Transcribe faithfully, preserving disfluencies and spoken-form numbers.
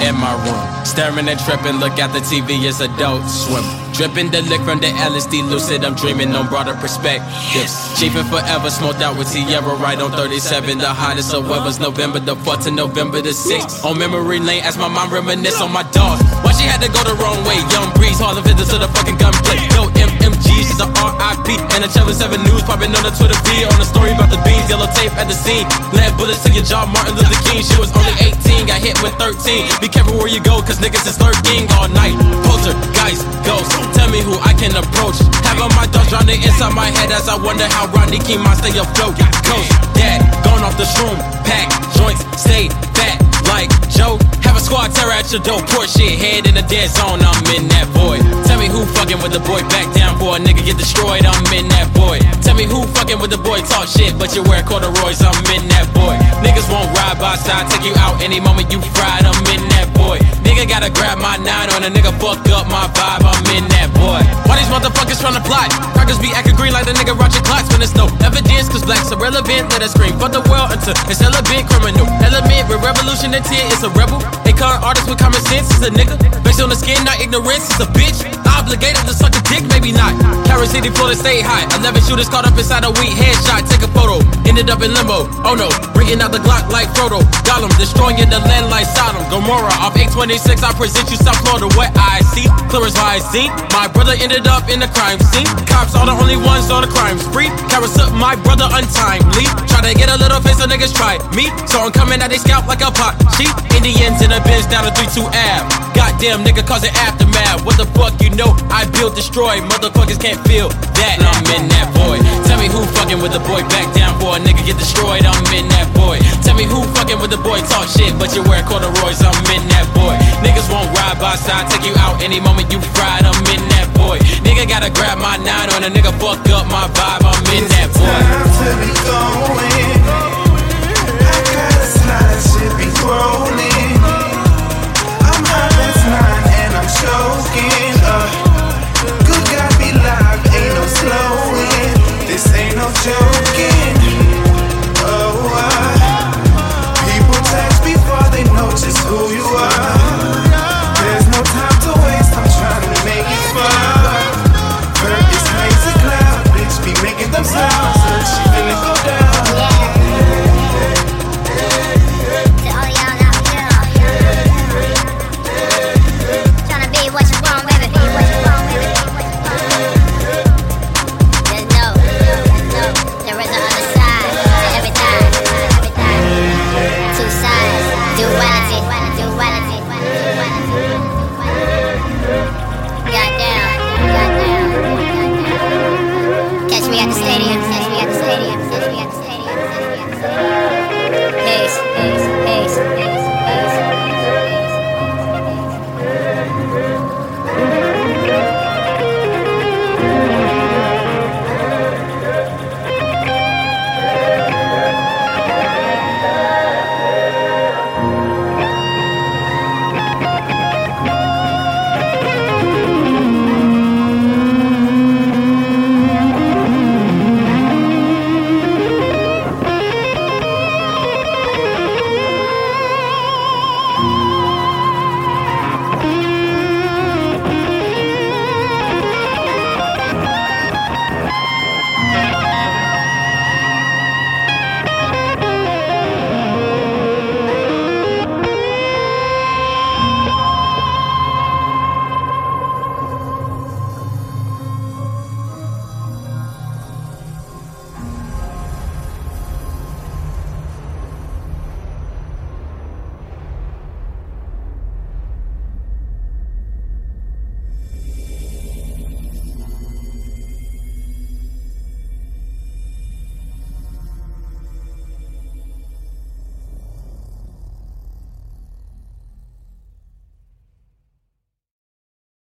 in my room. Staring and tripping, look at the T V, it's Adult Swim. Dripping the lick from the L S D, lucid, I'm dreaming on broader perspectives. Chiefin' forever, smoked out with Tierra, right on thirty-seven. The hottest of weathers, November the fourth to November the sixth. On memory lane, as my mom reminisce on my dog. Why she had to go the wrong way? Young Breeze, Harlem visits to the fucking gunplay. Yo, M M G's is a R I P. And the Channel seven News popping on the Twitter feed. On the story about the beans, yellow tape at the scene. Lead bullets to your jaw, Martin Luther King. She was only eighteen, got hit with thirteen. Be careful where you go, cause niggas is lurking all night. Poser, guys, ghosts, tell me who I can approach. Having my thoughts drowning inside my head as I wonder how Rodney King might stay afloat. Coast, dad, gone off the shroom. Pack, joints, stay fat like Joe. Have a squad terror at your door. Poor shit, head in the dead zone, I'm in that void. Tell me who fucking with the boy, back down for a nigga get destroyed, I'm in that void. Tell me who fucking with the boy, talk shit, but you wear corduroys, I'm in that void. Niggas won't ride by side, take you out any moment you fried, I'm in that void. Nigga gotta grab my nine on a nigga, fuck up my vibe, I'm in that void. Why these motherfuckers tryna plot? Crackers be acting green like the nigga Roger Clocks when there's no evidence, cause black's irrelevant, let us scream, fuck the world until it's relevant, criminal element with revolution intent, it's a rebel. A con artist with common sense is a nigga. Based on the skin, not ignorance, is a bitch. Obligated to suck a dick, maybe not. Carrot City, Florida, stay high. eleven shooters caught up inside a weed headshot. Take a photo, ended up in limbo. Oh no, bringing out the Glock like Frodo. Gollum, destroying the land like Sodom. Gomorrah, off eight twenty-six, I present you South Florida. What I see, clear as I see. My brother ended up in the crime scene. Cops are the only ones on the crime spree. Carrots up my brother untimely. Try to get a little face, so niggas try me. So I'm coming at they scalp like a pot sheep. Indians in the bench down to three two Ave. Goddamn nigga causing aftermath. What the fuck you know? I build, destroy. Motherfuckers can't feel that. I'm in that void. Tell me who fucking with the boy, back down for a nigga get destroyed. I'm in that void. Tell me who fucking with the boy, talk shit, but you wear corduroys. I'm in that void. Niggas won't ride by side, take you out any moment you fried. I'm in that void. Nigga gotta grab my nine on a nigga, fuck up my vibe. I'm in that void. It's time to be going. I gotta slide, shit be rolling. I'm high past nine and I'm choking. Uh, good God be live, ain't no slowing. This ain't no joking. Oh, uh, people text before they know just who you are. There's no time to waste, I'm trying to make it far. Heard this crazy cloud, bitch be making them sounds. Heard she finna go down. Bye.